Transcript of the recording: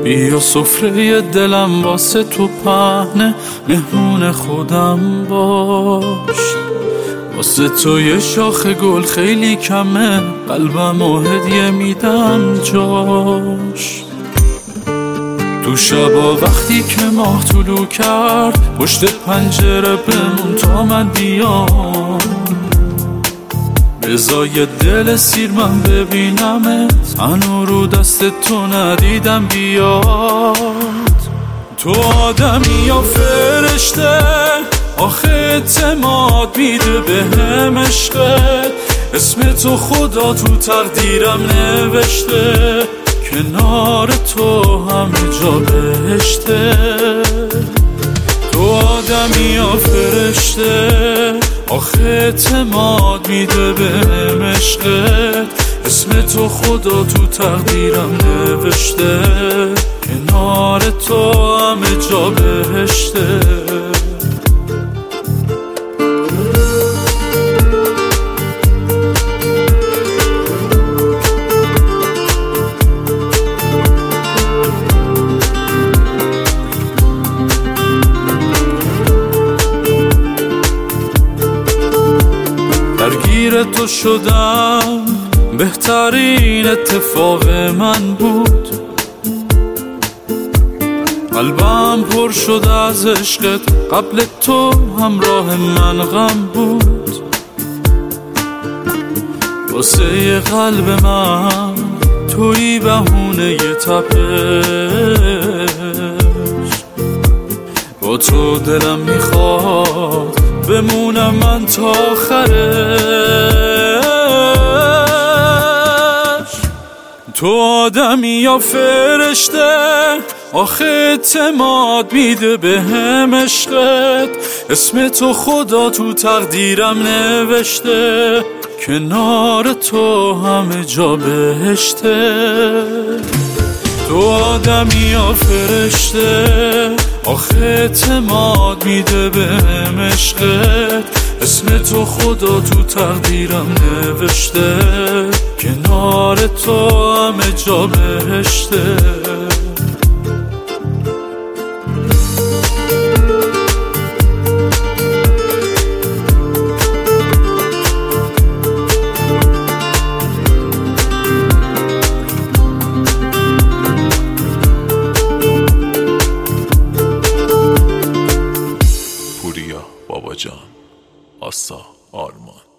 بیا سفره دلم واسه تو پهنه، مهمون خودم باش. واسه تو یه شاخ گل خیلی کمه، قلبم و هدیه میدم جاش. تو شبا وقتی که ماه طلوع کرد، پشت پنجره بمون تا من بیام. بزای دل سیر من ببینمت، هنو رو دست تو ندیدم بیاد. تو آدمی یا فرشته، آخه اعتماد میده بهم عشقت. اسم تو خدا تو تقدیرم نوشته، کنار تو همه جا بهشته. تو آدمی یا فرشته، آخه اعتماد میده بهم عشقت. اسم تو خدا تو تقدیرم نوشته، کنار تو همه جا بهشته. درگیر تو شدم، بهترین اتفاق من بود. قلبم پر شد از عشقت، قبل تو همراه من غم بود. واسه قلب من تویی بهونه ی تپش. با تو دلم میخواد بمونم من تا آخرش. تو آدمی یا فرشته، آخه اعتماد میده بهم عشقت. اسم تو خدا تو تقدیرم نوشته، کنار تو همه جا بهشته. تو آدمی یا فرشته، آخه اعتماد میده بهم عشقت. اسم تو خدا تو تقدیرم نوشته، کنار تو همه جا بهشته. پوریا بابا جان، آسا آرمان.